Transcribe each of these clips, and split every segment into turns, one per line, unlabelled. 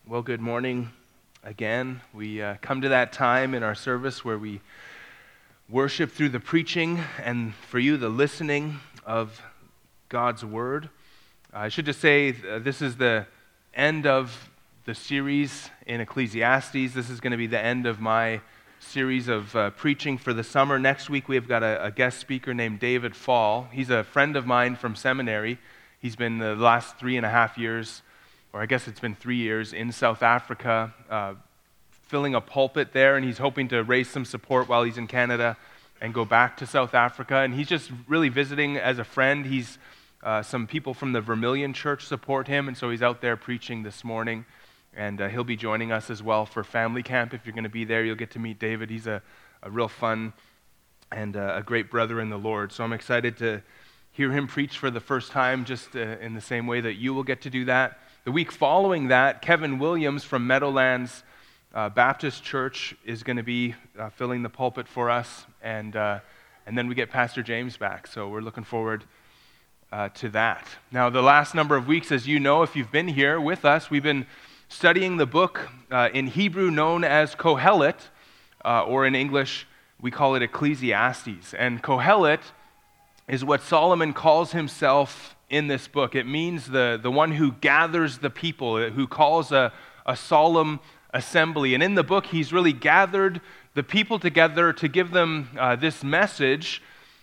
Well, good morning again. We come to that time in our service where we worship through the preaching and for you, the listening of God's Word. I should just say this is the end of the series in Ecclesiastes. This is going to be the end of my series of preaching for the summer. Next week, we've got a guest speaker named David Fall. He's a friend of mine from seminary. He's been the last 3.5 years, or I guess it's been 3 years, in South Africa, filling a pulpit there, and he's hoping to raise some support while he's in Canada and go back to South Africa. And he's just really visiting as a friend. He's some people from the Vermilion Church support him, and so he's out there preaching this morning. And he'll be joining us as well for family camp. If you're going to be there, you'll get to meet David. He's a real fun and a great brother in the Lord. So I'm excited to hear him preach for the first time, just in the same way that you will get to do that. The week following that, Kevin Williams from Meadowlands Baptist Church is going to be filling the pulpit for us, and then we get Pastor James back. So we're looking forward to that. Now, the last number of weeks, as you know, if you've been here with us, we've been studying the book in Hebrew known as Kohelet, or in English, we call it Ecclesiastes. And Kohelet is what Solomon calls himself in this book. It means the one who gathers the people, who calls a solemn assembly. And in the book, he's really gathered the people together to give them this message.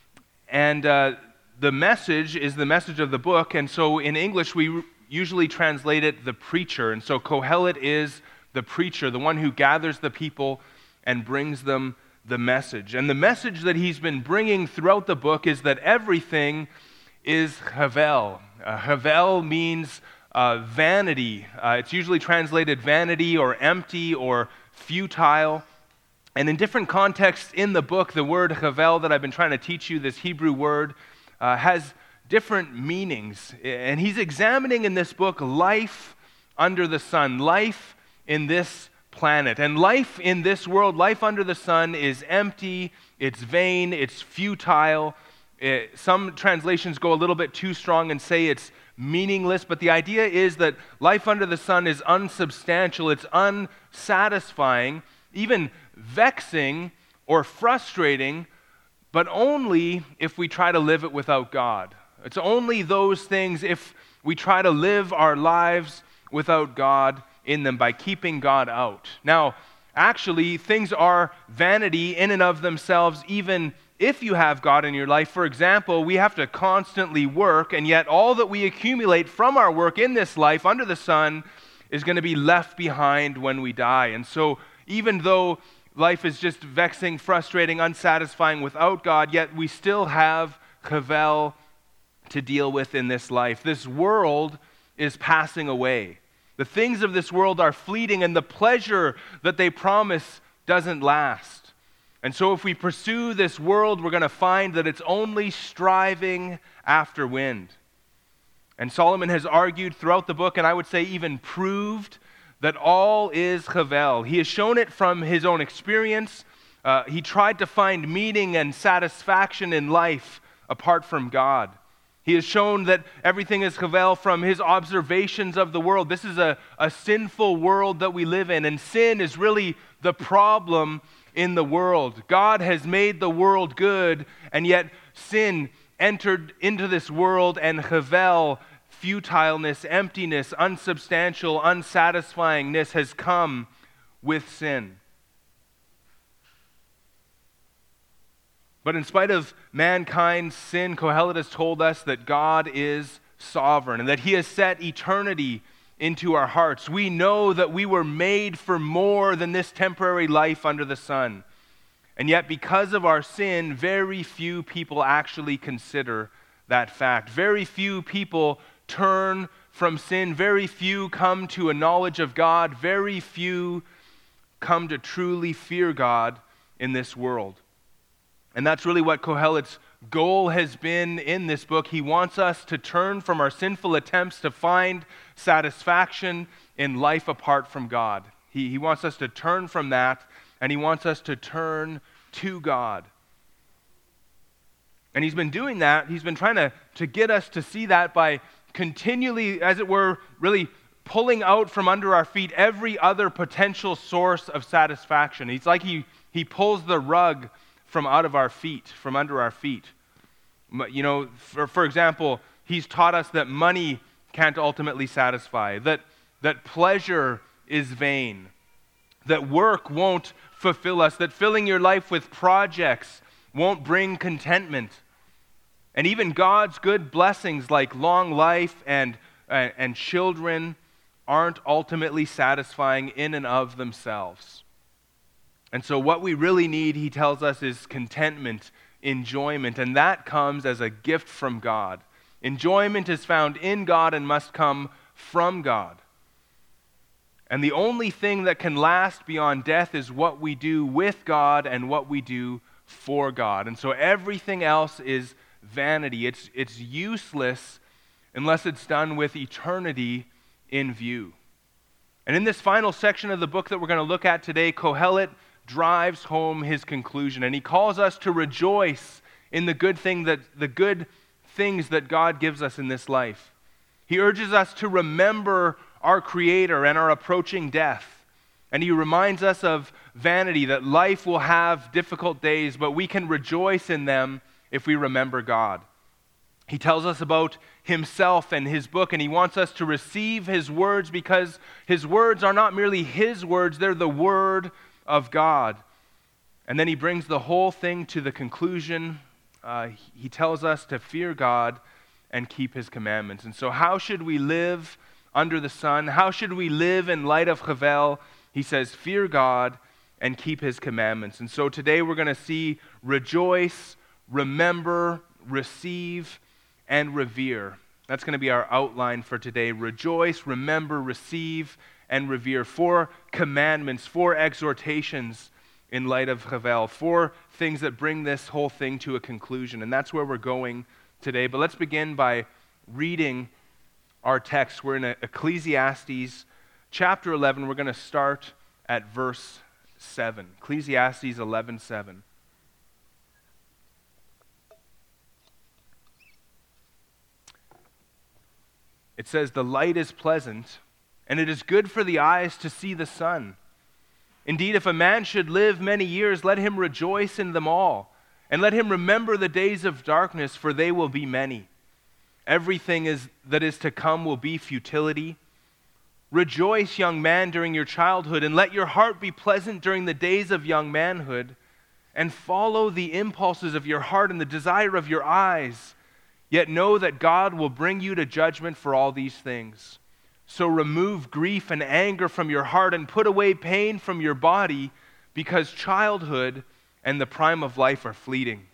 And the message is the message of the book. And so in English, we usually translate it the preacher. And so Kohelet is the preacher, the one who gathers the people and brings them the message. And the message that he's been bringing throughout the book is that everything is Havel. Havel means vanity. It's usually translated vanity or empty or futile. And in different contexts in the book, the word Havel that I've been trying to teach you, this Hebrew word, has different meanings. And he's examining in this book life under the sun, life in this planet. And life in this world, life under the sun, is empty, it's vain, it's futile. Some translations go a little bit too strong and say it's meaningless, but the idea is that life under the sun is unsubstantial, it's unsatisfying, even vexing or frustrating, but only if we try to live it without God. It's only those things if we try to live our lives without God in them, by keeping God out. Now, actually, things are vanity in and of themselves, even if you have God in your life. For example, we have to constantly work, and yet all that we accumulate from our work in this life under the sun is going to be left behind when we die. And so even though life is just vexing, frustrating, unsatisfying without God, yet we still have Havel to deal with in this life. This world is passing away. The things of this world are fleeting, and the pleasure that they promise doesn't last. And so if we pursue this world, we're going to find that it's only striving after wind. And Solomon has argued throughout the book, and I would say even proved, that all is Havel. He has shown it from his own experience. He tried to find meaning and satisfaction in life apart from God. He has shown that everything is Havel from his observations of the world. This is a sinful world that we live in, and sin is really the problem in the world. God has made the world good, and yet sin entered into this world, and Havel, futileness, emptiness, unsubstantial, unsatisfyingness has come with sin. But in spite of mankind's sin, Kohelet has told us that God is sovereign and that He has set eternity into our hearts. We know that we were made for more than this temporary life under the sun. And yet, because of our sin, very few people actually consider that fact. Very few people turn from sin. Very few come to a knowledge of God. Very few come to truly fear God in this world. And that's really what Kohelet's goal has been in this book. He wants us to turn from our sinful attempts to find satisfaction in life apart from God. He wants us to turn from that, and he wants us to turn to God. And he's been doing that. He's been trying to get us to see that by continually, as it were, really pulling out from under our feet every other potential source of satisfaction. It's like he pulls the rug from out of our feet, from under our feet. You know, for example, he's taught us that money can't ultimately satisfy, that pleasure is vain, that work won't fulfill us, that filling your life with projects won't bring contentment. And even God's good blessings like long life and children aren't ultimately satisfying in and of themselves. And so what we really need, he tells us, is contentment, enjoyment, and that comes as a gift from God. Enjoyment is found in God and must come from God. And the only thing that can last beyond death is what we do with God and what we do for God. And so everything else is vanity. It's useless unless it's done with eternity in view. And in this final section of the book that we're going to look at today, Kohelet drives home his conclusion, and he calls us to rejoice in the good things that God gives us in this life. He urges us to remember our Creator and our approaching death. And he reminds us of vanity, that life will have difficult days, but we can rejoice in them if we remember God. He tells us about himself and his book, and he wants us to receive his words because his words are not merely his words, they're the word of God. And then he brings the whole thing to the conclusion. He tells us to fear God and keep his commandments. And so how should we live under the sun? How should we live in light of Hevel? He says, fear God and keep his commandments. And so today we're going to see rejoice, remember, receive, and revere. That's going to be our outline for today. Rejoice, remember, receive, and revere. 4 commandments, 4 exhortations in light of Hevel. 4 things that bring this whole thing to a conclusion. And that's where we're going today. But let's begin by reading our text. We're in Ecclesiastes chapter 11. We're going to start at verse 7. Ecclesiastes 11:7. It says, "The light is pleasant, and it is good for the eyes to see the sun. Indeed, if a man should live many years, let him rejoice in them all, and let him remember the days of darkness, for they will be many. Everything that is to come will be futility. Rejoice, young man, during your childhood, and let your heart be pleasant during the days of young manhood, and follow the impulses of your heart and the desire of your eyes. Yet know that God will bring you to judgment for all these things. So remove grief and anger from your heart and put away pain from your body, because childhood and the prime of life are fleeting.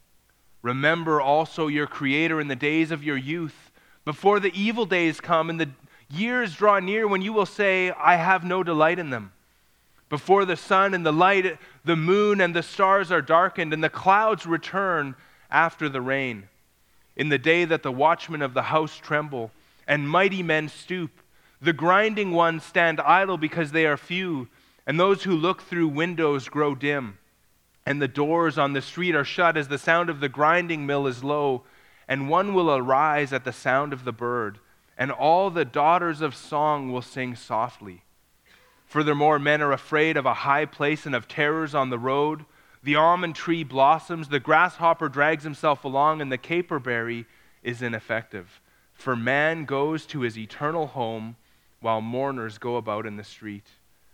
Remember also your Creator in the days of your youth, before the evil days come and the years draw near when you will say, I have no delight in them. Before the sun and the light, the moon and the stars are darkened, and the clouds return after the rain. In the day that the watchmen of the house tremble, and mighty men stoop, the grinding ones stand idle because they are few, and those who look through windows grow dim. And the doors on the street are shut as the sound of the grinding mill is low, and one will arise at the sound of the bird, and all the daughters of song will sing softly. Furthermore, men are afraid of a high place and of terrors on the road. The almond tree blossoms, the grasshopper drags himself along, and the caperberry is ineffective. For man goes to his eternal home, while mourners go about in the street.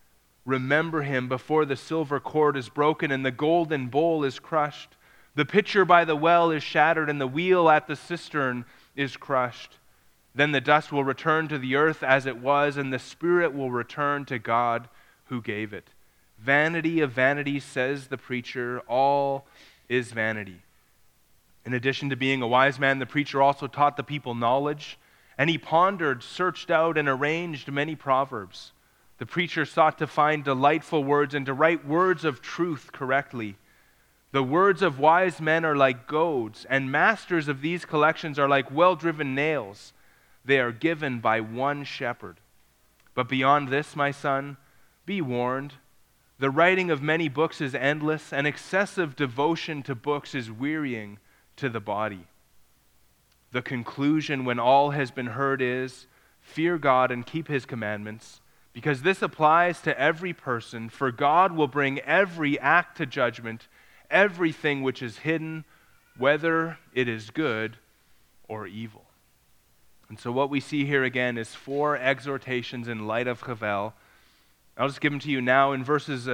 Remember him before the silver cord is broken and the golden bowl is crushed. The pitcher by the well is shattered, and the wheel at the cistern is crushed. Then the dust will return to the earth as it was, and the spirit will return to God who gave it. Vanity of vanities, says the preacher, all is vanity. In addition to being a wise man, the preacher also taught the people knowledge, and he pondered, searched out, and arranged many proverbs. The preacher sought to find delightful words and to write words of truth correctly. The words of wise men are like goads, and masters of these collections are like well-driven nails. They are given by one shepherd. But beyond this, my son, be warned. The writing of many books is endless, and excessive devotion to books is wearying to the body. The conclusion when all has been heard is, fear God and keep his commandments, because this applies to every person, for God will bring every act to judgment, everything which is hidden, whether it is good or evil. And so what we see here again is 4 exhortations in light of Havel. I'll just give them to you now. In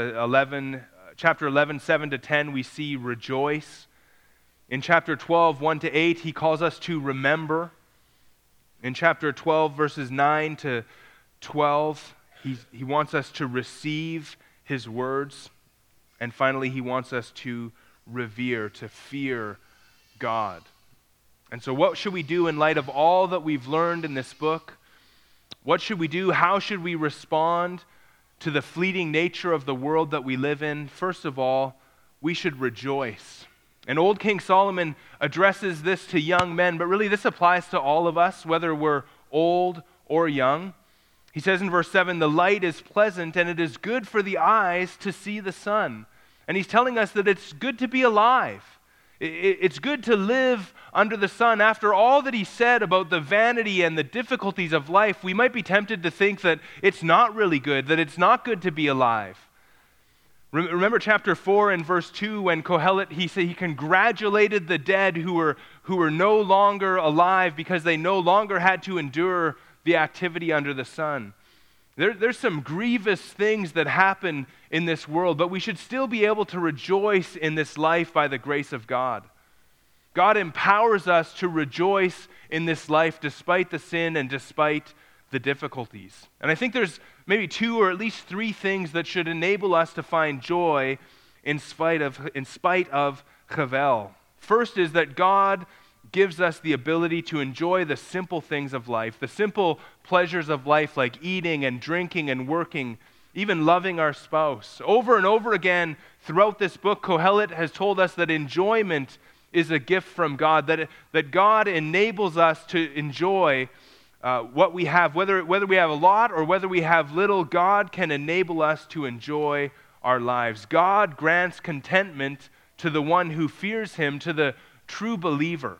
chapter 11, 7 to 10, we see rejoice. In chapter 12, 1 to 8, he calls us to remember. In chapter 12, verses 9 to 12, he wants us to receive his words. And finally, he wants us to revere, to fear God. And so what should we do in light of all that we've learned in this book? What should we do? How should we respond to the fleeting nature of the world that we live in? First of all, we should rejoice. And old King Solomon addresses this to young men, but really this applies to all of us, whether we're old or young. He says in verse 7, "The light is pleasant, and it is good for the eyes to see the sun." And he's telling us that it's good to be alive. It's good to live under the sun. After all that he said about the vanity and the difficulties of life, we might be tempted to think that it's not really good, that it's not good to be alive. Remember chapter 4 and verse 2 when Kohelet, he congratulated the dead who were no longer alive because they no longer had to endure the activity under the sun. There's some grievous things that happen in this world, but we should still be able to rejoice in this life by the grace of God. God empowers us to rejoice in this life despite the sin and despite the difficulties. And I think there's maybe 2 or at least 3 things that should enable us to find joy in spite of Havel. First is that God gives us the ability to enjoy the simple things of life, the simple pleasures of life like eating and drinking and working, even loving our spouse. Over and over again throughout this book, Kohelet has told us that enjoyment is a gift from God, that God enables us to enjoy what we have. Whether we have a lot or whether we have little, God can enable us to enjoy our lives. God grants contentment to the one who fears him, to the true believer.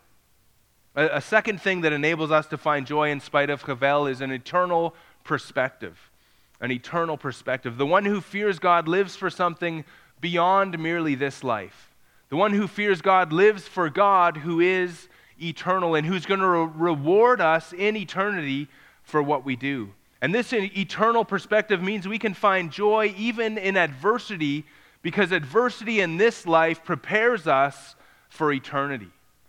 A second thing that enables us to find joy in spite of Havel is an eternal perspective. An eternal perspective. The one who fears God lives for something beyond merely this life. The one who fears God lives for God who is eternal and who's going to reward us in eternity for what we do. And this eternal perspective means we can find joy even in adversity, because adversity in this life prepares us for eternity.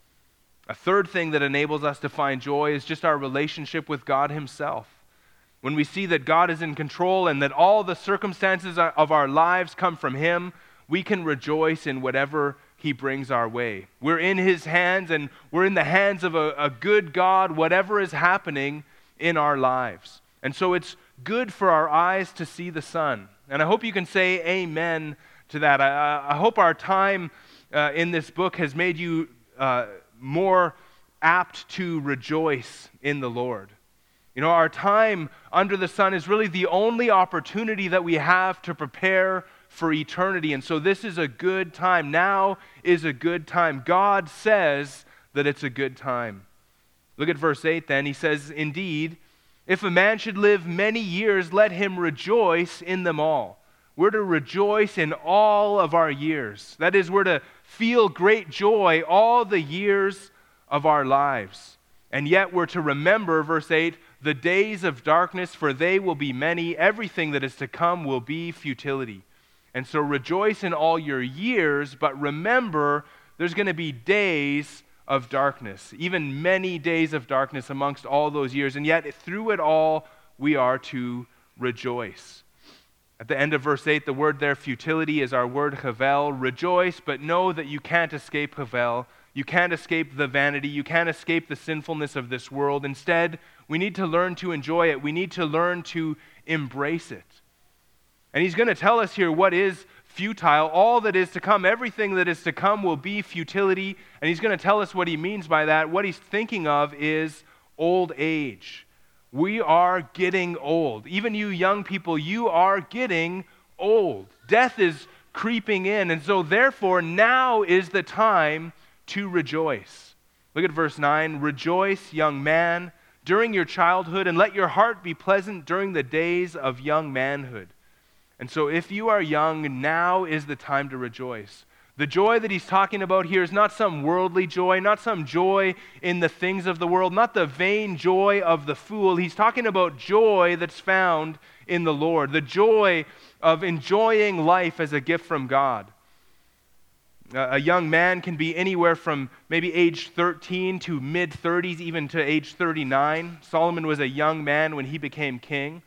A third thing that enables us to find joy is just our relationship with God himself. When we see that God is in control and that all the circumstances of our lives come from him, we can rejoice in whatever he brings our way. We're in his hands, and we're in the hands of a good God, whatever is happening in our lives. And so it's good for our eyes to see the sun. And I hope you can say amen to that. I hope our time in this book has made you more apt to rejoice in the Lord. You know, our time under the sun is really the only opportunity that we have to prepare for eternity. And so this is a good time. Now is a good time. God says that it's a good time. Look at verse 8 then. He says, "Indeed, if a man should live many years, let him rejoice in them all." We're to rejoice in all of our years. That is, we're to feel great joy all the years of our lives. And yet we're to remember, verse 8, the days of darkness, for they will be many. Everything that is to come will be futility. And so rejoice in all your years, but remember there's going to be days of darkness, even many days of darkness amongst all those years. And yet through it all, we are to rejoice. At the end of verse 8, the word there, futility, is our word Havel. Rejoice, but know that you can't escape Havel. You can't escape the vanity. You can't escape the sinfulness of this world. Instead, we need to learn to enjoy it. We need to learn to embrace it. And he's going to tell us here what is futile. All that is to come, everything that is to come will be futility. And he's going to tell us what he means by that. What he's thinking of is old age. We are getting old. Even you young people, you are getting old. Death is creeping in. And so therefore, now is the time to rejoice. Look at verse 9. "Rejoice, young man. during your childhood, and let your heart be pleasant during the days of young manhood. And so if you are young, now is the time to rejoice. The joy that he's talking about here is not some worldly joy, not some joy in the things of the world, not the vain joy of the fool. He's talking about joy that's found in the Lord, the joy of enjoying life as a gift from God. A young man can be anywhere from maybe age 13 to mid-30s, even to age 39. Solomon was a young man when he became king.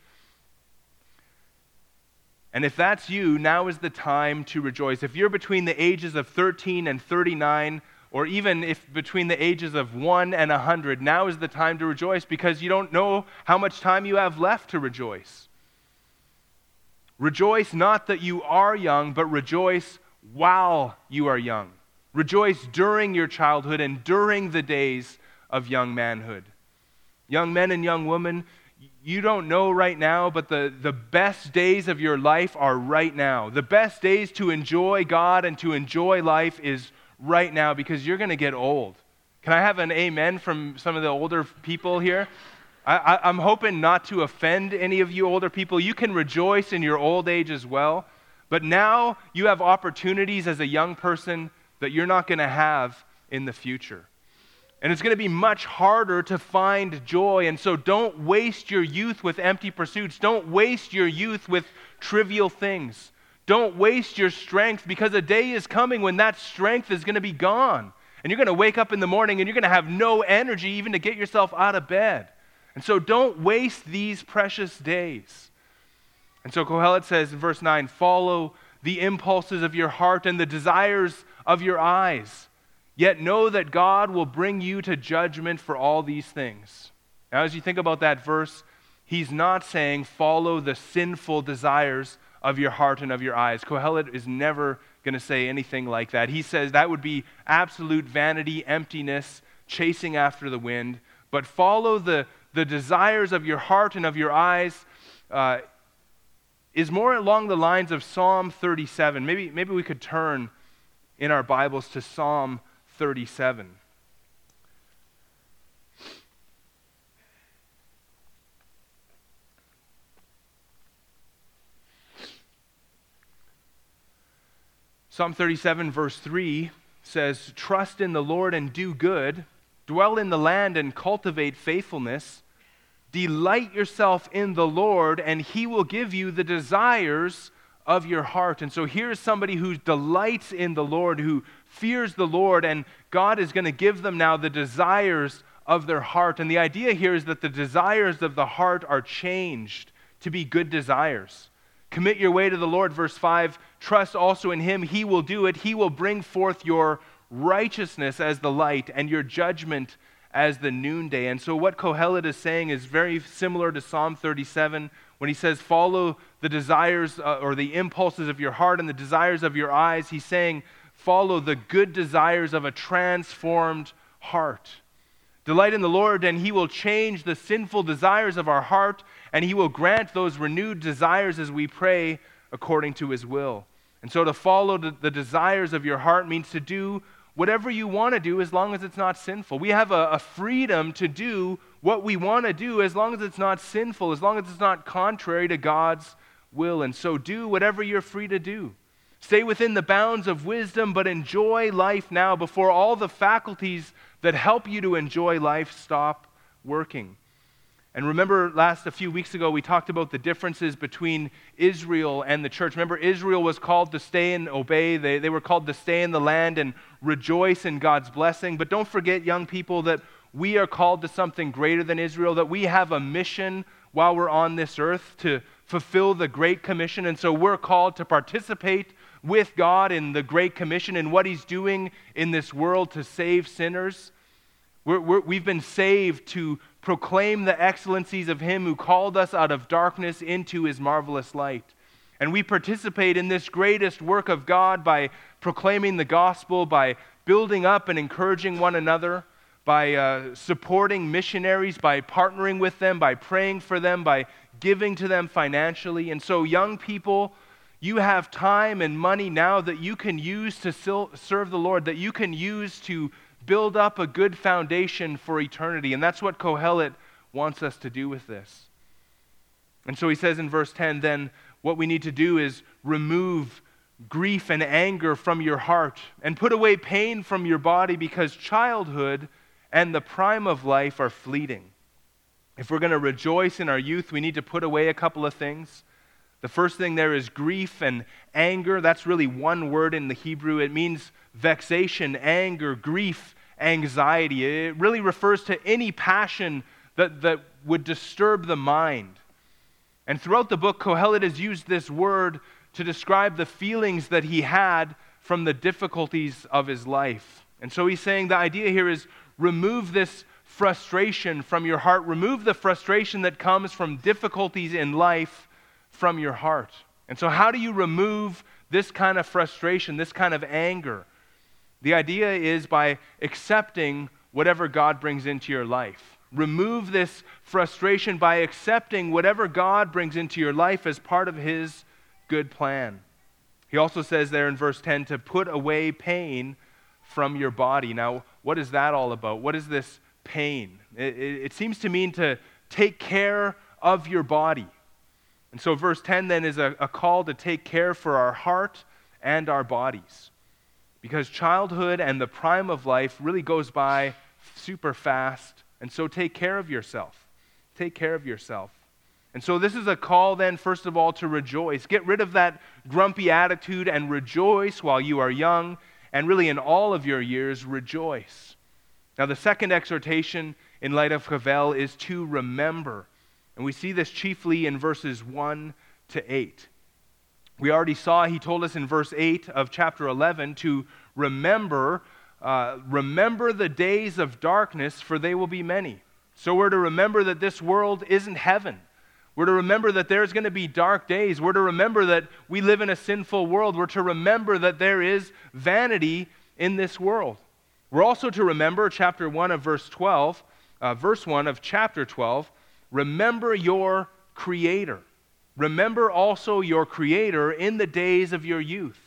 And if that's you, now is the time to rejoice. If you're between the ages of 13 and 39, or even if between the ages of 1 and 100, now is the time to rejoice because you don't know how much time you have left to rejoice. Rejoice not that you are young, but rejoice while you are young. Rejoice during your childhood and during the days of young manhood. Young men and young women, you don't know right now, but the best days of your life are right now. The best days to enjoy God and to enjoy life is right now because you're going to get old. Can I have an amen from some of the older people here? I'm hoping not to offend any of you older people. You can rejoice in your old age as well, but now you have opportunities as a young person that you're not going to have in the future. And it's going to be much harder to find joy. And so don't waste your youth with empty pursuits. Don't waste your youth with trivial things. Don't waste your strength because a day is coming when that strength is going to be gone. And you're going to wake up in the morning and you're going to have no energy even to get yourself out of bed. And so don't waste these precious days. And so Kohelet says in verse 9, follow the impulses of your heart and the desires of your eyes. Yet know that God will bring you to judgment for all these things. Now, as you think about that verse, he's not saying follow the sinful desires of your heart and of your eyes. Kohelet is never going to say anything like that. He says that would be absolute vanity, emptiness, chasing after the wind. But follow the desires of your heart and of your eyes is more along the lines of Psalm 37. Maybe we could turn in our Bibles to Psalm 37. Psalm 37 verse 3 says, trust in the Lord and do good, dwell in the land and cultivate faithfulness, delight yourself in the Lord and he will give you the desires of your heart. And so here's somebody who delights in the Lord, who fears the Lord, and God is going to give them now the desires of their heart. And the idea here is that the desires of the heart are changed to be good desires. Commit your way to the Lord, verse 5, trust also in him, he will do it. He will bring forth your righteousness as the light and your judgment as the noonday. And so what Kohelet is saying is very similar to Psalm 37 when he says follow the desires or the impulses of your heart and the desires of your eyes. He's saying follow the good desires of a transformed heart. Delight in the Lord and he will change the sinful desires of our heart and he will grant those renewed desires as we pray according to his will. And so to follow the desires of your heart means to do whatever you want to do as long as it's not sinful. We have a freedom to do what we want to do as long as it's not sinful, as long as it's not contrary to God's will. And so do whatever you're free to do. Stay within the bounds of wisdom, but enjoy life now before all the faculties that help you to enjoy life stop working. And remember a few weeks ago, we talked about the differences between Israel and the church. Remember, Israel was called to stay and obey. They were called to stay in the land and rejoice in God's blessing. But don't forget, young people, that we are called to something greater than Israel, that we have a mission while we're on this earth to fulfill the Great Commission. And so we're called to participate with God in the Great Commission and what he's doing in this world to save sinners. We've been saved to proclaim the excellencies of him who called us out of darkness into his marvelous light. And we participate in this greatest work of God by proclaiming the gospel, by building up and encouraging one another, by supporting missionaries, by partnering with them, by praying for them, by giving to them financially. And so young people, you have time and money now that you can use to serve the Lord, that you can use to build up a good foundation for eternity. And that's what Kohelet wants us to do with this. And so he says in verse 10, then what we need to do is remove grief and anger from your heart and put away pain from your body, because childhood and the prime of life are fleeting. If we're going to rejoice in our youth, we need to put away a couple of things. The first thing there is grief and anger. That's really one word in the Hebrew. It means vexation, anger, grief, anxiety. It really refers to any passion that would disturb the mind. And throughout the book, Kohelet has used this word to describe the feelings that he had from the difficulties of his life. And so he's saying the idea here is remove this frustration from your heart. Remove the frustration that comes from difficulties in life from your heart. And so how do you remove this kind of frustration, this kind of anger? The idea is by accepting whatever God brings into your life. Remove this frustration by accepting whatever God brings into your life as part of his good plan. He also says there in verse 10 to put away pain from your body. Now, what is that all about? What is this pain? It seems to mean to take care of your body. And so verse 10 then is a call to take care for our heart and our bodies. Because childhood and the prime of life really goes by super fast. And so take care of yourself. Take care of yourself. And so this is a call then, first of all, to rejoice. Get rid of that grumpy attitude and rejoice while you are young. And really in all of your years, rejoice. Now the second exhortation in light of Kohelet is to remember. And we see this chiefly in verses 1 to 8. We already saw, he told us in verse 8 of chapter 11 to remember the days of darkness, for they will be many. So we're to remember that this world isn't heaven. We're to remember that there's going to be dark days. We're to remember that we live in a sinful world. We're to remember that there is vanity in this world. We're also to remember chapter 1 of verse 12, verse 1 of chapter 12, remember your Creator. Remember also your Creator in the days of your youth.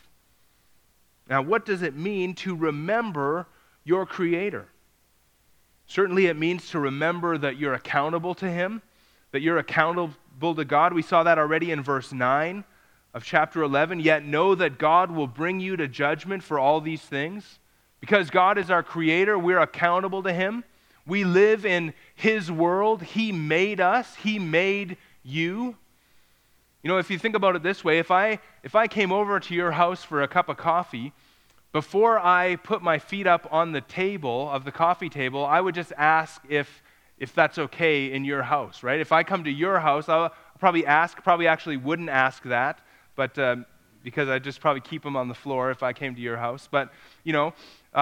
Now, what does it mean to remember your Creator? Certainly it means to remember that you're accountable to Him, that you're accountable to God. We saw that already in verse 9 of chapter 11. Yet know that God will bring you to judgment for all these things. Because God is our Creator, we're accountable to Him. We live in His world. He made us. He made you. You know, if you think about it this way, if I came over to your house for a cup of coffee, before I put my feet up on the table of the coffee table, I would just ask if that's okay in your house, right? If I come to your house, I'll probably ask, probably actually wouldn't ask that, but because I'd just probably keep them on the floor if I came to your house. But, you know,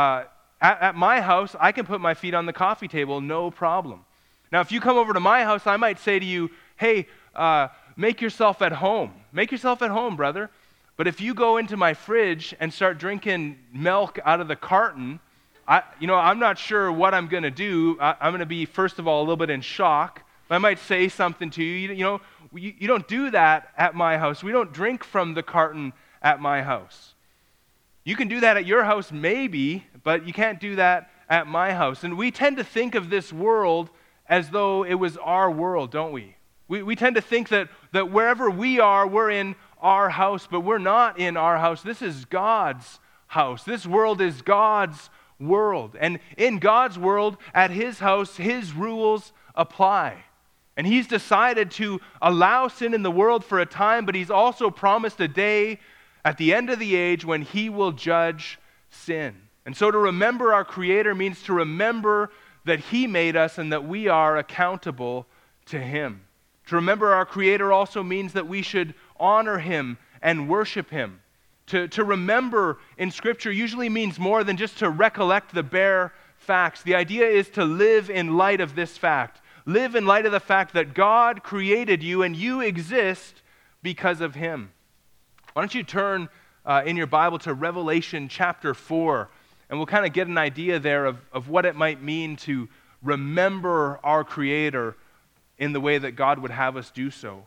at my house, I can put my feet on the coffee table, no problem. Now, if you come over to my house, I might say to you, hey, make yourself at home. Make yourself at home, brother. But if you go into my fridge and start drinking milk out of the carton, I'm not sure what I'm going to do. I'm going to be, first of all, a little bit in shock. I might say something to you. You don't do that at my house. We don't drink from the carton at my house. You can do that at your house, maybe, but you can't do that at my house. And we tend to think of this world as though it was our world, don't we? We tend to think that wherever we are, we're in our house, but we're not in our house. This is God's house. This world is God's world. And in God's world, at His house, His rules apply. And He's decided to allow sin in the world for a time, but He's also promised a day at the end of the age when He will judge sin. And so to remember our Creator means to remember that He made us and that we are accountable to Him. To remember our Creator also means that we should honor Him and worship Him. To remember in Scripture usually means more than just to recollect the bare facts. The idea is to live in light of this fact. Live in light of the fact that God created you and you exist because of Him. Why don't you turn in your Bible to Revelation chapter 4, and we'll kind of get an idea there of what it might mean to remember our Creator in the way that God would have us do so.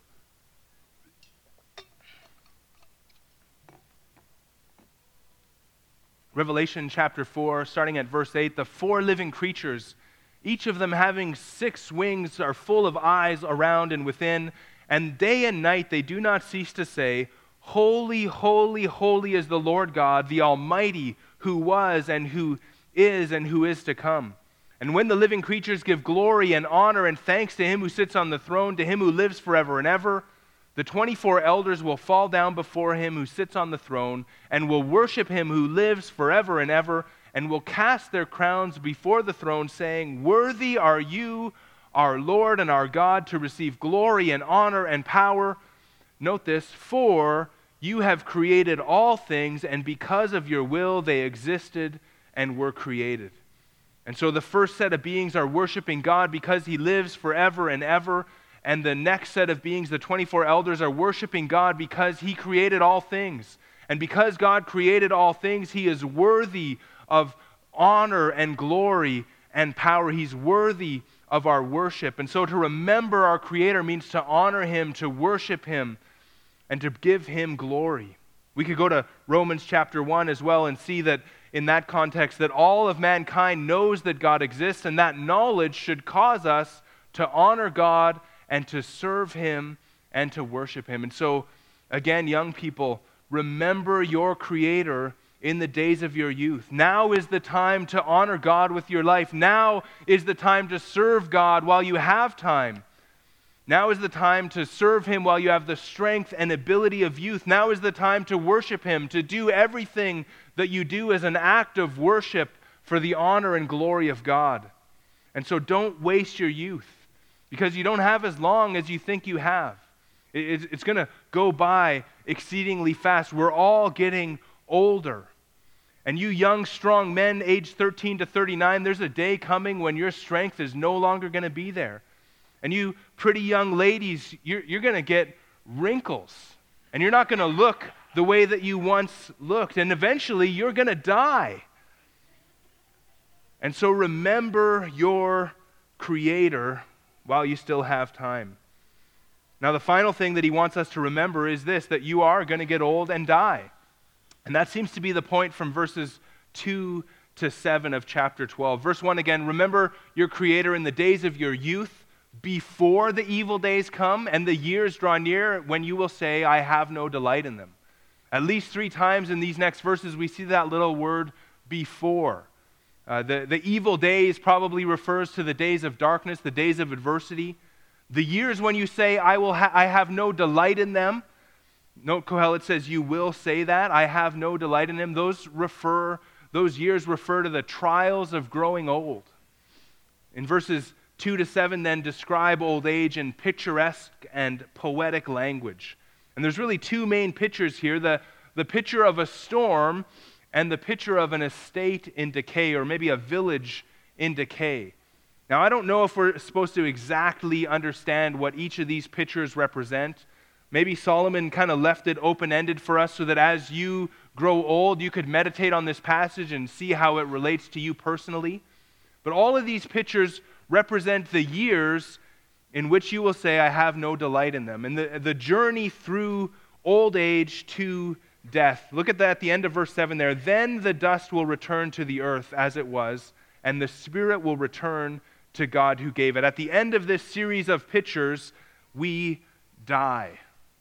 Revelation chapter 4, starting at verse 8, the four living creatures each of them having 6 wings, are full of eyes around and within, and day and night they do not cease to say, Holy, holy, holy is the Lord God, the Almighty, who was and who is to come. And when the living creatures give glory and honor and thanks to him who sits on the throne, to him who lives forever and ever, the 24 elders will fall down before him who sits on the throne and will worship him who lives forever and ever, and will cast their crowns before the throne, saying, Worthy are you, our Lord and our God, to receive glory and honor and power. Note this, for you have created all things, and because of your will they existed and were created. And so the first set of beings are worshiping God because he lives forever and ever. And the next set of beings, the 24 elders, are worshiping God because he created all things. And because God created all things, he is worthy of honor and glory and power. He's worthy of our worship. And so to remember our Creator means to honor him, to worship him, and to give him glory. We could go to Romans chapter 1 as well and see that in that context that all of mankind knows that God exists, and that knowledge should cause us to honor God and to serve him and to worship him. And so, again, young people, remember your Creator in the days of your youth. Now is the time to honor God with your life. Now is the time to serve God while you have time. Now is the time to serve him while you have the strength and ability of youth. Now is the time to worship him, to do everything that you do as an act of worship for the honor and glory of God. And so don't waste your youth, because you don't have as long as you think you have. It's going to go by exceedingly fast. We're all getting older. And you young, strong men, aged 13 to 39, there's a day coming when your strength is no longer going to be there. And you pretty young ladies, you're going to get wrinkles. And you're not going to look the way that you once looked. And eventually, you're going to die. And so remember your Creator while you still have time. Now, the final thing that he wants us to remember is this, that you are going to get old and die. And that seems to be the point from verses 2 to 7 of chapter 12. Verse 1 again, remember your Creator in the days of your youth, before the evil days come and the years draw near, when you will say, I have no delight in them. At least 3 times in these next verses, we see that little word, before. The evil days probably refers to the days of darkness, the days of adversity. The years when you say, I have no delight in them. Note Kohelet says, you will say that, I have no delight in them. Those years refer to the trials of growing old. In verses 2 to 7 then describe old age in picturesque and poetic language. And there's really 2 main pictures here, the picture of a storm and the picture of an estate in decay, or maybe a village in decay. Now, I don't know if we're supposed to exactly understand what each of these pictures represent. Maybe Solomon kind of left it open-ended for us so that as you grow old, you could meditate on this passage and see how it relates to you personally. But all of these pictures represent the years in which you will say, I have no delight in them. And the journey through old age to death. Look at that at the end of verse 7 there. Then the dust will return to the earth as it was, and the spirit will return to God who gave it. At the end of this series of pictures, we die.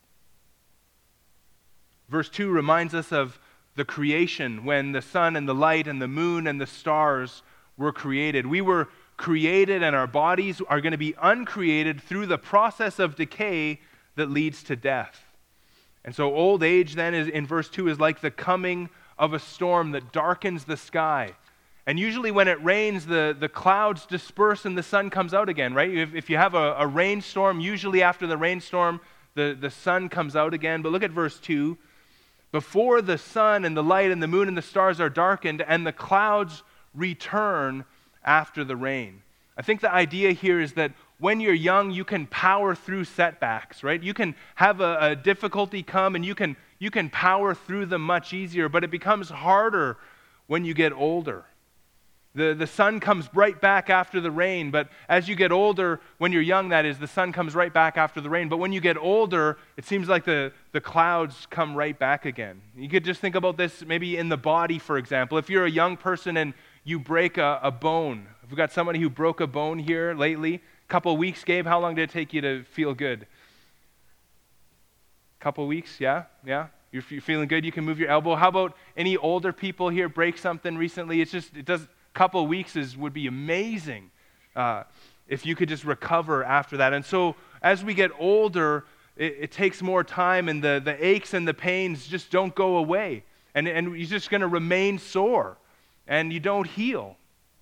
Verse 2 reminds us of the creation when the sun and the light and the moon and the stars were created. We were created, and our bodies are going to be uncreated through the process of decay that leads to death. And so old age then is, in verse 2, is like the coming of a storm that darkens the sky. And usually when it rains, the clouds disperse and the sun comes out again, right? If you have a rainstorm, usually after the rainstorm, the sun comes out again. But look at verse 2. Before the sun and the light and the moon and the stars are darkened, and the clouds return after the rain. I think the idea here is that when you're young, you can power through setbacks, right? You can have a difficulty come and you can power through them much easier, but it becomes harder when you get older. The sun comes right back after the rain, but as you get older, when you're young that is, the sun comes right back after the rain. But when you get older, it seems like the clouds come right back again. You could just think about this maybe in the body, for example. If you're a young person and you break a bone. We've got somebody who broke a bone here lately. Couple weeks, Gabe, how long did it take you to feel good? Couple weeks, yeah? You're feeling good, you can move your elbow. How about any older people here break something recently? Couple weeks would be amazing if you could just recover after that. And so as we get older, it takes more time, and the aches and the pains just don't go away. And you're just going to remain sore, and you don't heal.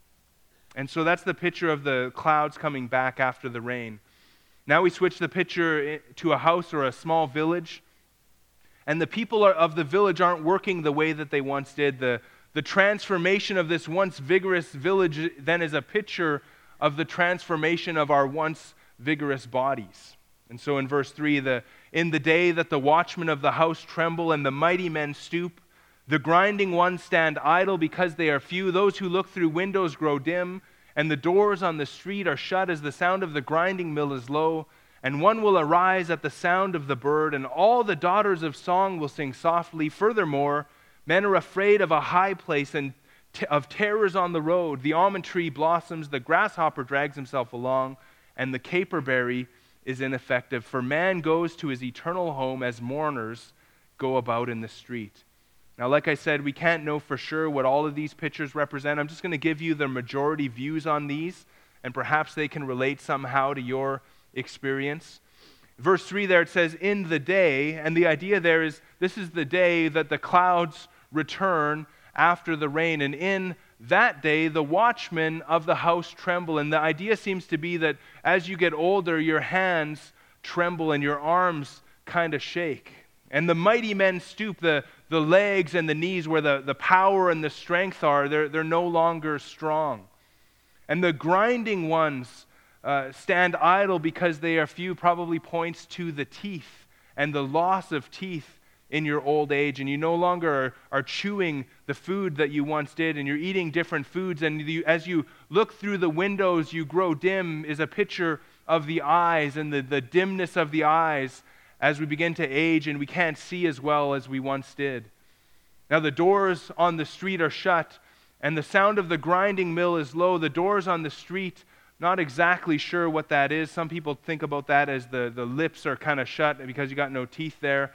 And so that's the picture of the clouds coming back after the rain. Now we switch the picture to a house or a small village, and the people of the village aren't working the way that they once did. The transformation of this once vigorous village then is a picture of the transformation of our once vigorous bodies. And so in verse 3, in the day that the watchmen of the house tremble and the mighty men stoop, the grinding ones stand idle because they are few. Those who look through windows grow dim, and the doors on the street are shut as the sound of the grinding mill is low. And one will arise at the sound of the bird, and all the daughters of song will sing softly. Furthermore, men are afraid of a high place and of terrors on the road. The almond tree blossoms, the grasshopper drags himself along, and the caperberry is ineffective. For man goes to his eternal home as mourners go about in the street. Now, like I said, we can't know for sure what all of these pictures represent. I'm just going to give you the majority views on these, and perhaps they can relate somehow to your experience. Verse 3 there, it says, in the day, and the idea there is this is the day that the clouds return after the rain, and in that day the watchmen of the house tremble. And the idea seems to be that as you get older, your hands tremble and your arms kind of shake. And the mighty men stoop, the legs and the knees where the power and the strength are, they're no longer strong. And the grinding ones stand idle because they are few, probably points to the teeth and the loss of teeth in your old age. And you no longer are chewing the food that you once did, and you're eating different foods. And as you look through the windows, you grow dim is a picture of the eyes and the dimness of the eyes as we begin to age, and we can't see as well as we once did. Now the doors on the street are shut, and the sound of the grinding mill is low. The doors on the street, not exactly sure what that is. Some people think about that as the lips are kind of shut because you got no teeth there.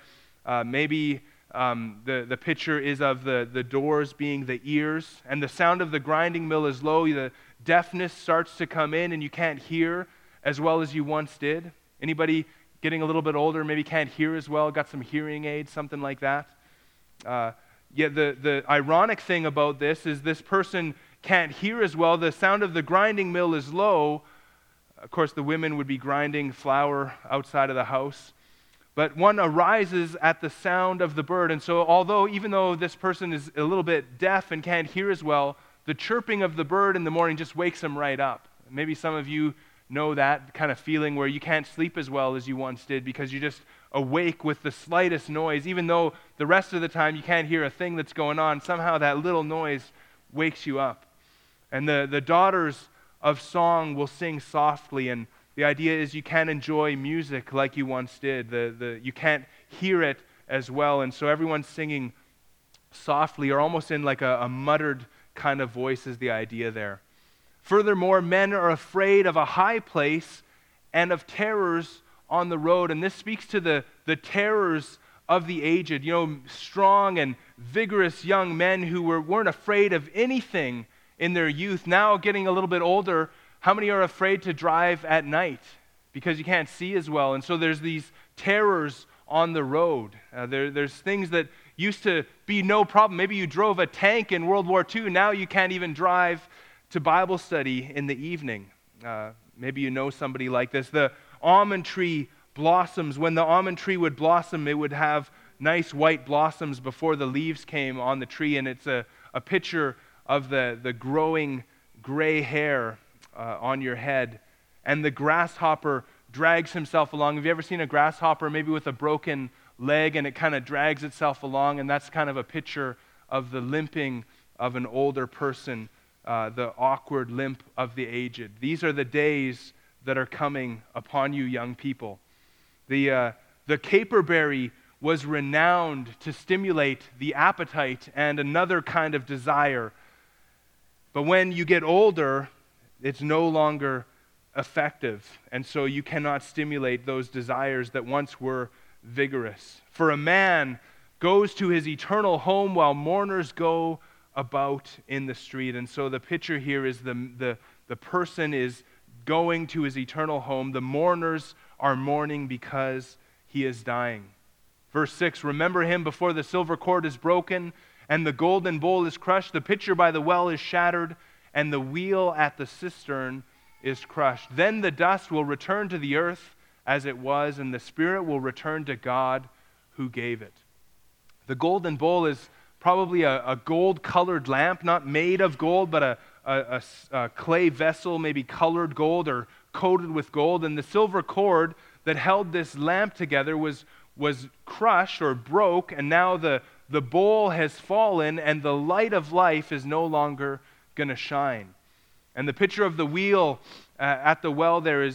Maybe the picture is of the doors being the ears, and the sound of the grinding mill is low. The deafness starts to come in, and you can't hear as well as you once did. Anybody getting a little bit older, maybe can't hear as well, got some hearing aids, something like that. The ironic thing about this is this person can't hear as well. The sound of the grinding mill is low. Of course, the women would be grinding flour outside of the house. But one arises at the sound of the bird. And so even though this person is a little bit deaf and can't hear as well, the chirping of the bird in the morning just wakes them right up. Maybe some of you know that kind of feeling where you can't sleep as well as you once did because you just awake with the slightest noise. Even though the rest of the time you can't hear a thing that's going on, somehow that little noise wakes you up. And the daughters of song will sing softly, and the idea is you can't enjoy music like you once did. You can't hear it as well, and so everyone's singing softly or almost in like a muttered kind of voice is the idea there. Furthermore, men are afraid of a high place and of terrors on the road. And this speaks to the terrors of the aged. Strong and vigorous young men who weren't afraid of anything in their youth. Now getting a little bit older, how many are afraid to drive at night because you can't see as well? And so there's these terrors on the road. There's things that used to be no problem. Maybe you drove a tank in World War II. Now you can't even drive to Bible study in the evening. Maybe you know somebody like this. The almond tree blossoms. When the almond tree would blossom, it would have nice white blossoms before the leaves came on the tree, and it's a picture of the growing gray hair on your head. And the grasshopper drags himself along. Have you ever seen a grasshopper maybe with a broken leg, and it kind of drags itself along, and that's kind of a picture of the limping of an older person. The awkward limp of the aged. These are the days that are coming upon you, young people. The caperberry was renowned to stimulate the appetite and another kind of desire. But when you get older, it's no longer effective. And so you cannot stimulate those desires that once were vigorous. For a man goes to his eternal home while mourners go about in the street. And so the picture here is the person is going to his eternal home. The mourners are mourning because he is dying. Verse 6, remember him before the silver cord is broken and the golden bowl is crushed. The pitcher by the well is shattered and the wheel at the cistern is crushed. Then the dust will return to the earth as it was, and the spirit will return to God who gave it. The golden bowl is probably a gold-colored lamp, not made of gold, but a clay vessel, maybe colored gold or coated with gold. And the silver cord that held this lamp together was crushed or broke, and now the bowl has fallen, and the light of life is no longer going to shine. And the picture of the wheel at the well there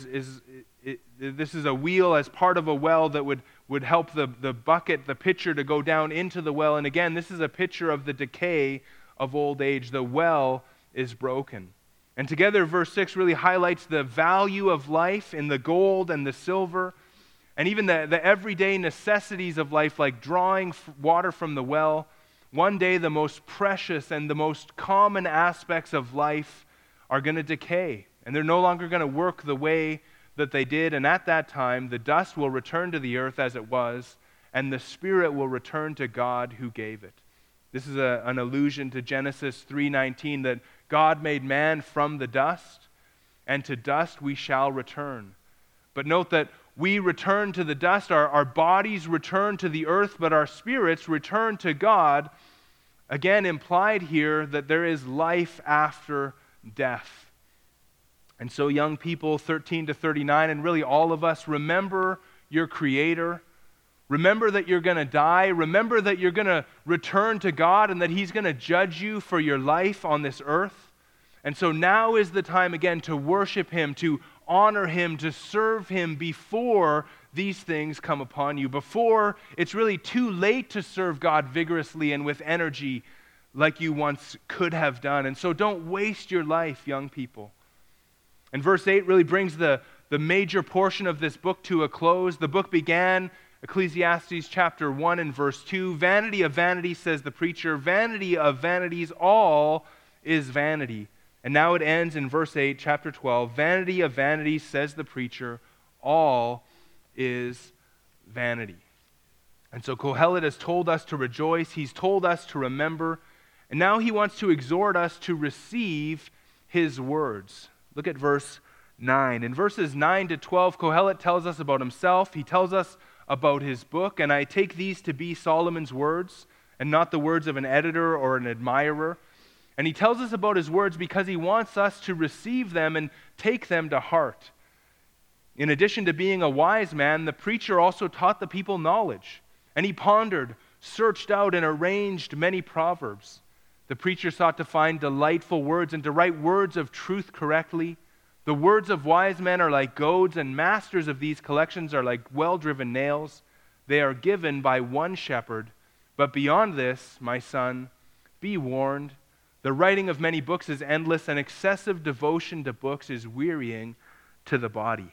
this is a wheel as part of a well that would help the bucket, the pitcher, to go down into the well. And again, this is a picture of the decay of old age. The well is broken. And together, verse 6 really highlights the value of life in the gold and the silver, and even the everyday necessities of life, like drawing water from the well. One day, the most precious and the most common aspects of life are going to decay, and they're no longer going to work the way that they did. And at that time, the dust will return to the earth as it was, and the spirit will return to God who gave it. This is an allusion to Genesis 3:19, that God made man from the dust, and to dust we shall return. But note that we return to the dust, our bodies return to the earth, but our spirits return to God. Again, implied here that there is life after death. And so young people, 13 to 39, and really all of us, remember your Creator. Remember that you're going to die. Remember that you're going to return to God and that He's going to judge you for your life on this earth. And so now is the time again to worship Him, to honor Him, to serve Him before these things come upon you, before it's really too late to serve God vigorously and with energy like you once could have done. And so don't waste your life, young people. And verse 8 really brings the major portion of this book to a close. The book began, Ecclesiastes chapter 1 and verse 2. Vanity of vanities, says the preacher. Vanity of vanities, all is vanity. And now it ends in verse 8, chapter 12. Vanity of vanities, says the preacher, all is vanity. And so Kohelet has told us to rejoice. He's told us to remember. And now he wants to exhort us to receive his words. Look at verse 9. In verses 9 to 12, Kohelet tells us about himself. He tells us about his book. And I take these to be Solomon's words and not the words of an editor or an admirer. And he tells us about his words because he wants us to receive them and take them to heart. In addition to being a wise man, the preacher also taught the people knowledge. And he pondered, searched out, and arranged many proverbs. The preacher sought to find delightful words and to write words of truth correctly. The words of wise men are like goads, and masters of these collections are like well-driven nails. They are given by one shepherd. But beyond this, my son, be warned. The writing of many books is endless, and excessive devotion to books is wearying to the body.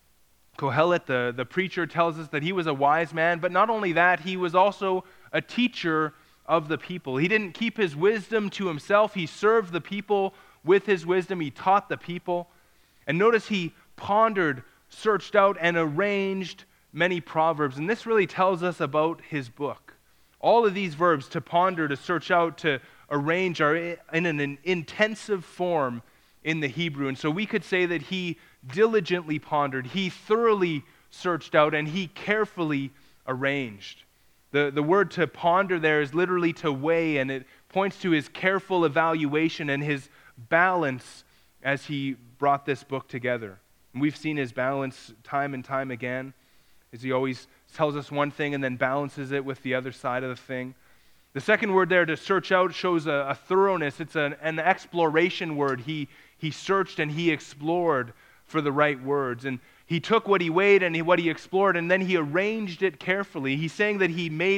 Kohelet, the preacher, tells us that he was a wise man, but not only that, he was also a teacher of the people. He didn't keep his wisdom to himself. He served the people with his wisdom. He taught the people. And notice he pondered, searched out, and arranged many proverbs. And this really tells us about his book. All of these verbs, to ponder, to search out, to arrange, are in an intensive form in the Hebrew. And so we could say that he diligently pondered, he thoroughly searched out, and he carefully arranged. The word to ponder there is literally to weigh, and it points to his careful evaluation and his balance as he brought this book together. And we've seen his balance time and time again, as he always tells us one thing and then balances it with the other side of the thing. The second word there, to search out, shows a thoroughness. It's an exploration word. He searched and he explored for the right words. And he took what he weighed and what he explored, and then he arranged it carefully. He's saying that he made it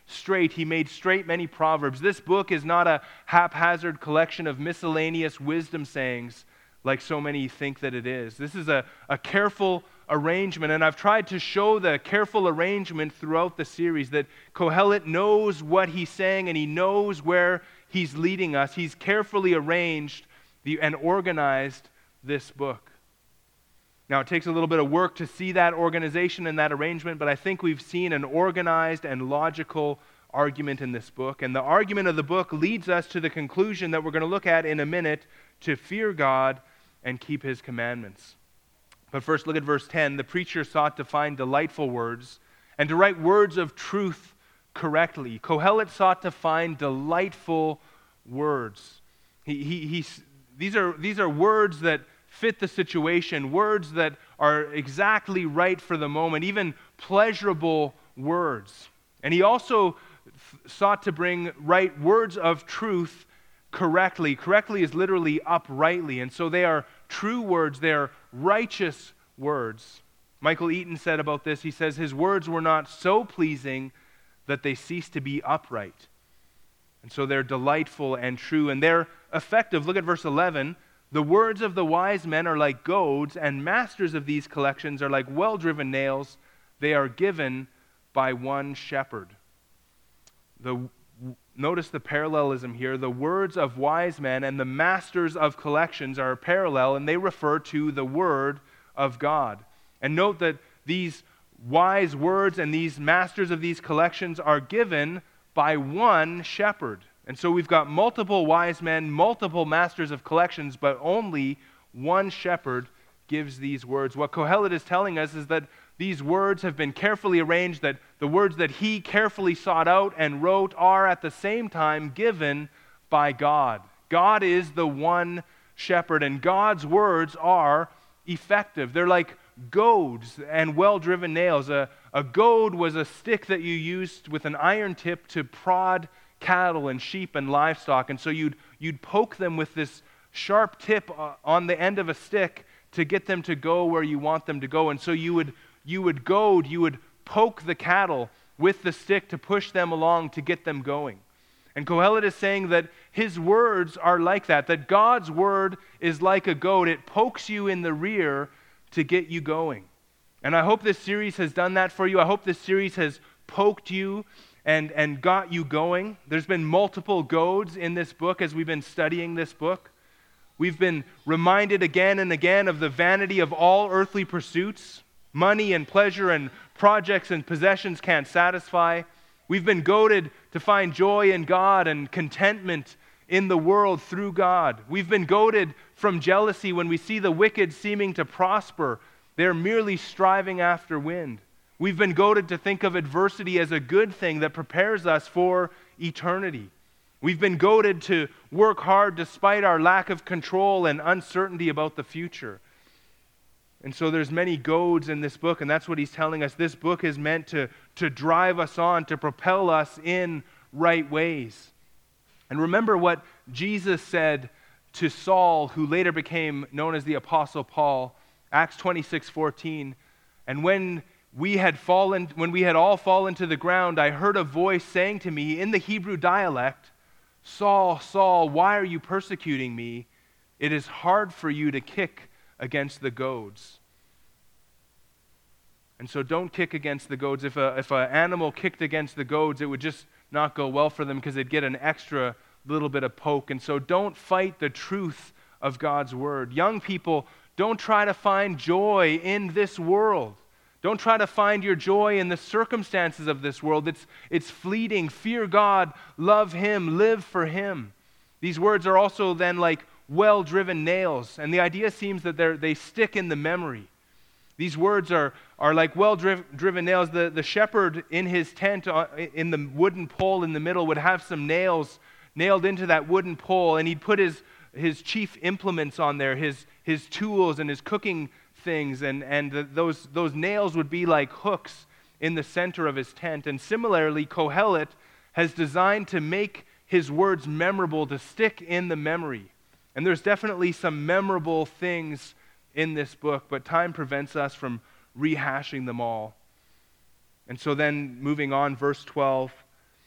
straight. He made straight many proverbs. This book is not a haphazard collection of miscellaneous wisdom sayings like so many think that it is. This is a careful arrangement, and I've tried to show the careful arrangement throughout the series, that Kohelet knows what he's saying and he knows where he's leading us. He's carefully arranged and organized this book. Now, it takes a little bit of work to see that organization and that arrangement, but I think we've seen an organized and logical argument in this book. And the argument of the book leads us to the conclusion that we're going to look at in a minute: to fear God and keep his commandments. But first, look at verse 10. The preacher sought to find delightful words and to write words of truth correctly. Kohelet sought to find delightful words. These are words that fit the situation, words that are exactly right for the moment, even pleasurable words. And he also sought to write words of truth correctly. Correctly is literally uprightly, and so they are true words, they are righteous words. Michael Eaton said about this, he says, his words were not so pleasing that they ceased to be upright. And so they're delightful and true, and they're effective. Look at verse 11. The words of the wise men are like goads, and masters of these collections are like well-driven nails. They are given by one shepherd. Notice the parallelism here. The words of wise men and the masters of collections are parallel, and they refer to the Word of God. And note that these wise words and these masters of these collections are given by one shepherd. And so we've got multiple wise men, multiple masters of collections, but only one shepherd gives these words. What Kohelet is telling us is that these words have been carefully arranged, that the words that he carefully sought out and wrote are at the same time given by God. God is the one shepherd, and God's words are effective. They're like goads and well-driven nails. A goad was a stick that you used with an iron tip to prod cattle and sheep and livestock, and so you'd poke them with this sharp tip on the end of a stick to get them to go where you want them to go. And so you would poke the cattle with the stick to push them along to get them going. And Kohelet is saying that his words are like that God's word is like a goad. It pokes you in the rear to get you going. And I hope this series has done that for you. I hope this series has poked you and got you going. There's been multiple goads in this book as we've been studying this book. We've been reminded again and again of the vanity of all earthly pursuits. Money and pleasure and projects and possessions can't satisfy. We've been goaded to find joy in God and contentment in the world through God. We've been goaded from jealousy when we see the wicked seeming to prosper. They're merely striving after wind. We've been goaded to think of adversity as a good thing that prepares us for eternity. We've been goaded to work hard despite our lack of control and uncertainty about the future. And so there's many goads in this book, and that's what he's telling us. This book is meant to drive us on, to propel us in right ways. And remember what Jesus said to Saul, who later became known as the Apostle Paul, Acts 26:14. And when we had all fallen to the ground, I heard a voice saying to me in the Hebrew dialect, Saul, Saul, why are you persecuting me? It is hard for you to kick against the goads. And so don't kick against the goads. If an animal kicked against the goads, it would just not go well for them because they'd get an extra little bit of poke. And so don't fight the truth of God's word. Young people, don't try to find joy in this world. Don't try to find your joy in the circumstances of this world. It's fleeting. Fear God, love Him, live for Him. These words are also then like well-driven nails, and the idea seems that they stick in the memory. These words are like well-driven nails. The shepherd in his tent, in the wooden pole in the middle, would have some nails nailed into that wooden pole, and he'd put his chief implements on there, his tools and his cooking things, and those nails would be like hooks in the center of his tent. And similarly, Kohelet has designed to make his words memorable, to stick in the memory. And there's definitely some memorable things in this book, but time prevents us from rehashing them all. And so then, moving on, verse 12,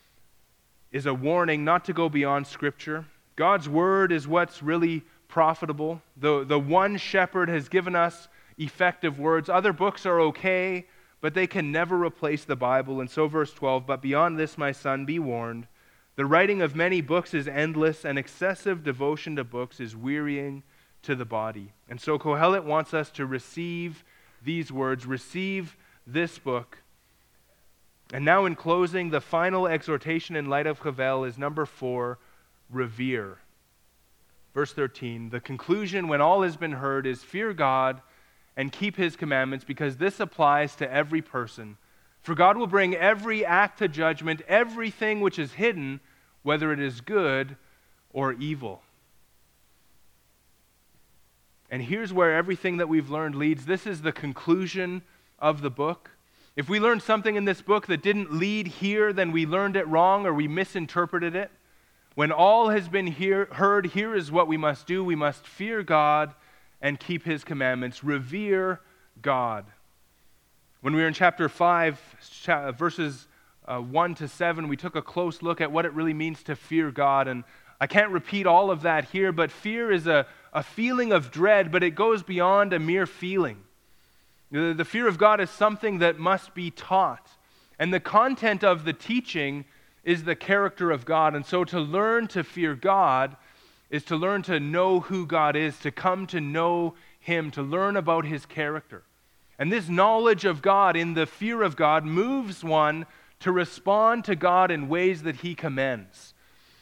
is a warning not to go beyond Scripture. God's word is what's really profitable. The one shepherd has given us effective words. Other books are okay, but they can never replace the Bible. And so verse 12, but beyond this, my son, be warned. The writing of many books is endless, and excessive devotion to books is wearying to the body. And so Kohelet wants us to receive these words, receive this book. And now in closing, the final exhortation in light of Havel is number 4, revere. Verse 13, the conclusion when all has been heard is fear God and keep his commandments, because this applies to every person. For God will bring every act to judgment, everything which is hidden, whether it is good or evil. And here's where everything that we've learned leads. This is the conclusion of the book. If we learned something in this book that didn't lead here, then we learned it wrong or we misinterpreted it. When all has been heard, here is what we must do. We must fear God and keep his commandments. Revere God. When we were in chapter 5, verses 1 to 7, we took a close look at what it really means to fear God. And I can't repeat all of that here, but fear is a feeling of dread, but it goes beyond a mere feeling. The fear of God is something that must be taught. And the content of the teaching is the character of God. And so to learn to fear God is to learn to know who God is, to come to know him, to learn about his character. And this knowledge of God in the fear of God moves one to respond to God in ways that he commends.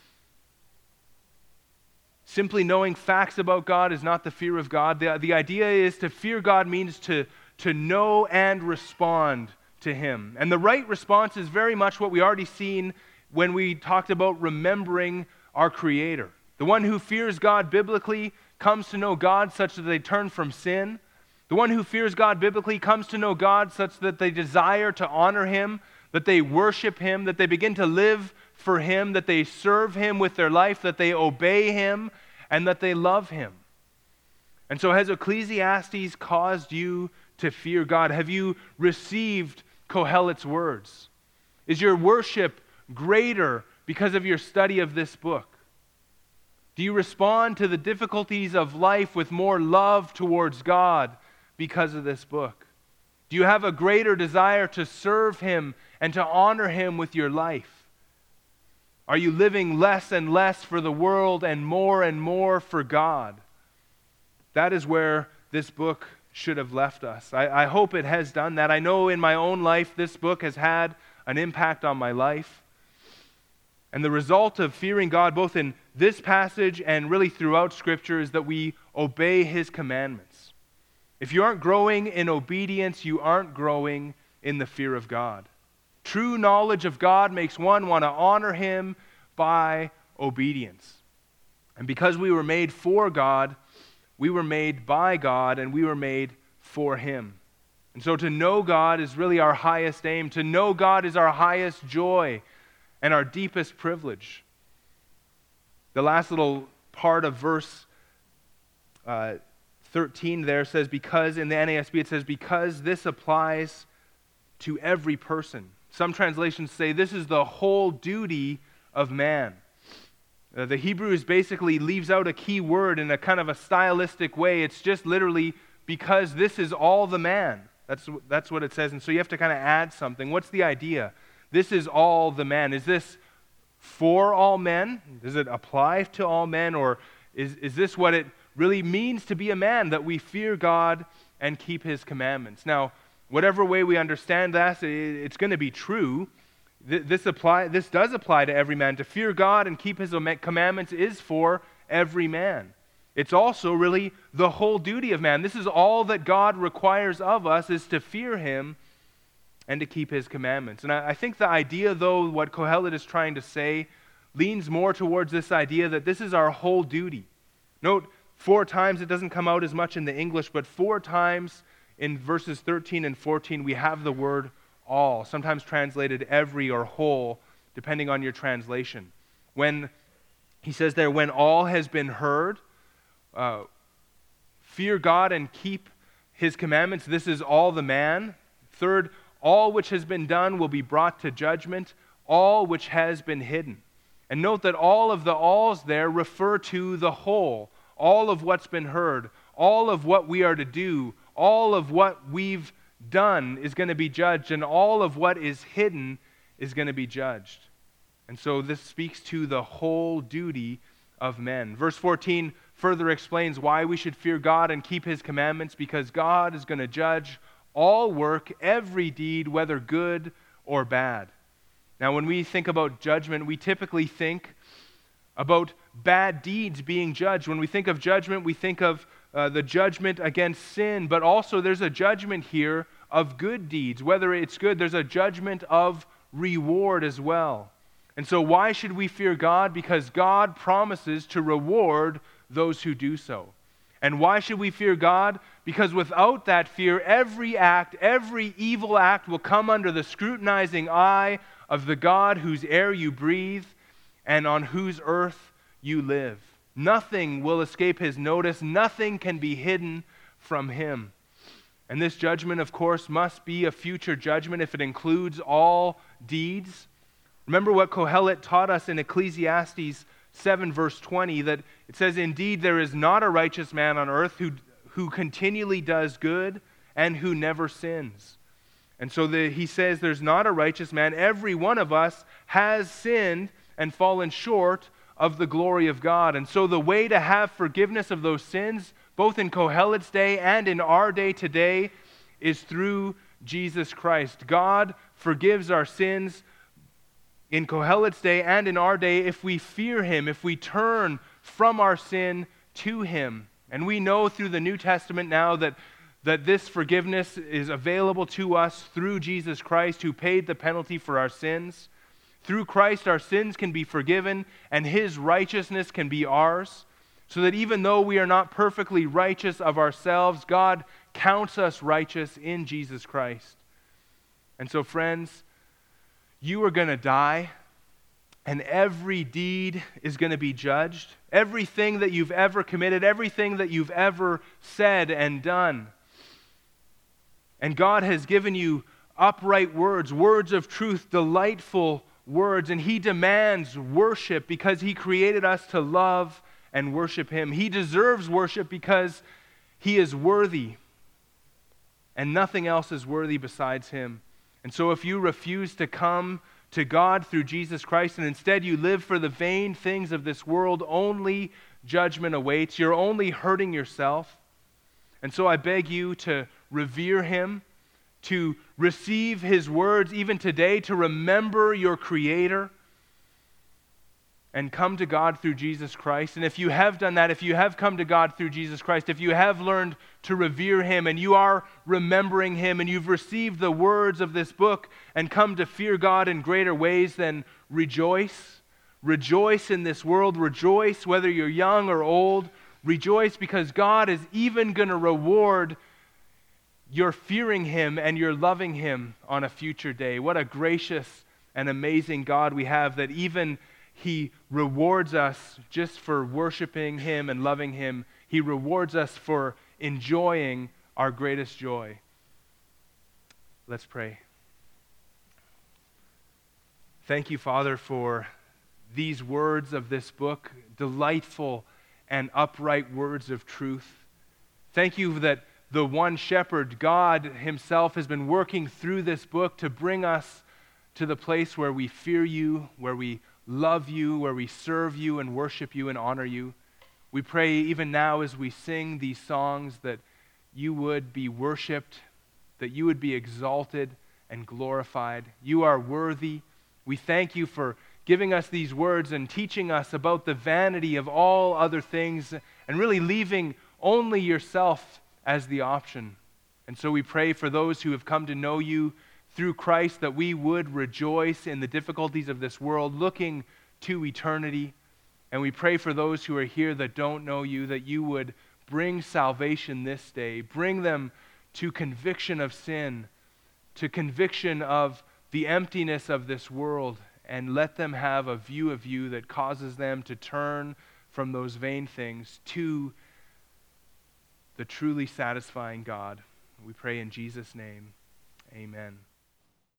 Simply knowing facts about God is not the fear of God. The idea is to fear God means to know and respond to him. And the right response is very much what we already seen when we talked about remembering our Creator. The one who fears God biblically comes to know God such that they turn from sin. The one who fears God biblically comes to know God such that they desire to honor him, that they worship him, that they begin to live for him, that they serve him with their life, that they obey him, and that they love him. And so has Ecclesiastes caused you to fear God? Have you received Kohelet's words? Is your worship greater because of your study of this book? Do you respond to the difficulties of life with more love towards God because of this book? Do you have a greater desire to serve him and to honor him with your life? Are you living less and less for the world and more for God? That is where this book should have left us. I hope it has done that. I know in my own life this book has had an impact on my life. And the result of fearing God, both in this passage and really throughout Scripture, is that we obey his commandments. If you aren't growing in obedience, you aren't growing in the fear of God. True knowledge of God makes one want to honor him by obedience. And because we were made for God, we were made by God, and we were made for him. And so to know God is really our highest aim. To know God is our highest joy and our deepest privilege. The last little part of verse 13 there says, because, in the NASB it says, because this applies to every person. Some translations say this is the whole duty of man. The Hebrews basically leaves out a key word in a kind of a stylistic way. It's just literally, because this is all the man. That's what it says. And so you have to kind of add something. What's the idea? This is all the man. Is this for all men? Does it apply to all men? Or is this what it really means to be a man, that we fear God and keep his commandments? Now, whatever way we understand that, it's going to be true. This does apply to every man. To fear God and keep his commandments is for every man. It's also really the whole duty of man. This is all that God requires of us, is to fear him and to keep his commandments. And I think the idea, though, what Kohelet is trying to say, leans more towards this idea that this is our whole duty. Note, 4 times, it doesn't come out as much in the English, but 4 times in verses 13 and 14, we have the word all, sometimes translated every or whole, depending on your translation. When he says there, when all has been heard, fear God and keep his commandments, this is all the man. Third, all which has been done will be brought to judgment, all which has been hidden. And note that all of the alls there refer to the whole, all of what's been heard, all of what we are to do, all of what we've done is going to be judged, and all of what is hidden is going to be judged. And so this speaks to the whole duty of men. Verse 14 further explains why we should fear God and keep His commandments, because God is going to judge all work, every deed, whether good or bad. Now, when we think about judgment, we typically think about bad deeds being judged. When we think of judgment, we think of the judgment against sin, but also there's a judgment here of good deeds. Whether it's good, there's a judgment of reward as well. And so why should we fear God? Because God promises to reward those who do so. And why should we fear God? Because without that fear, every act, every evil act will come under the scrutinizing eye of the God whose air you breathe and on whose earth you live. Nothing will escape His notice. Nothing can be hidden from Him. And this judgment, of course, must be a future judgment if it includes all deeds. Remember what Kohelet taught us in Ecclesiastes 7 verse 20, that it says, "Indeed, there is not a righteous man on earth who continually does good and who never sins." And so he says there's not a righteous man. Every one of us has sinned and fallen short of the glory of God. And so the way to have forgiveness of those sins, both in Kohelet's day and in our day today, is through Jesus Christ. God forgives our sins in Kohelet's day and in our day if we fear Him, if we turn from our sin to Him. And we know through the New Testament now that this forgiveness is available to us through Jesus Christ, who paid the penalty for our sins. Through Christ, our sins can be forgiven, and His righteousness can be ours, so that even though we are not perfectly righteous of ourselves, God counts us righteous in Jesus Christ. And so, friends, you are going to die, and every deed is going to be judged. Everything that you've ever committed, everything that you've ever said and done. And God has given you upright words, words of truth, delightful words, and He demands worship because He created us to love and worship Him. He deserves worship because He is worthy, and nothing else is worthy besides Him. And so if you refuse to come to God through Jesus Christ, and instead you live for the vain things of this world, only judgment awaits. You're only hurting yourself. And so I beg you to revere Him, to receive His words even today, to remember your Creator, and come to God through Jesus Christ. And if you have done that, if you have come to God through Jesus Christ, if you have learned to revere Him, and you are remembering Him, and you've received the words of this book and come to fear God in greater ways, then rejoice. Rejoice in this world. Rejoice whether you're young or old. Rejoice because God is even going to reward your fearing Him and your loving Him on a future day. What a gracious and amazing God we have, that even He rewards us just for worshiping Him and loving Him. He rewards us for enjoying our greatest joy. Let's pray. Thank you, Father, for these words of this book, delightful and upright words of truth. Thank you that the one shepherd, God Himself, has been working through this book to bring us to the place where we fear You, where we love You, where we serve You and worship You and honor You. We pray even now as we sing these songs that You would be worshiped, that You would be exalted and glorified. You are worthy. We thank You for giving us these words and teaching us about the vanity of all other things and really leaving only Yourself as the option. And so we pray for those who have come to know You through Christ, that we would rejoice in the difficulties of this world, looking to eternity. And we pray for those who are here that don't know You, that You would bring salvation this day, bring them to conviction of sin, to conviction of the emptiness of this world, and let them have a view of You that causes them to turn from those vain things to the truly satisfying God. We pray in Jesus' name, amen.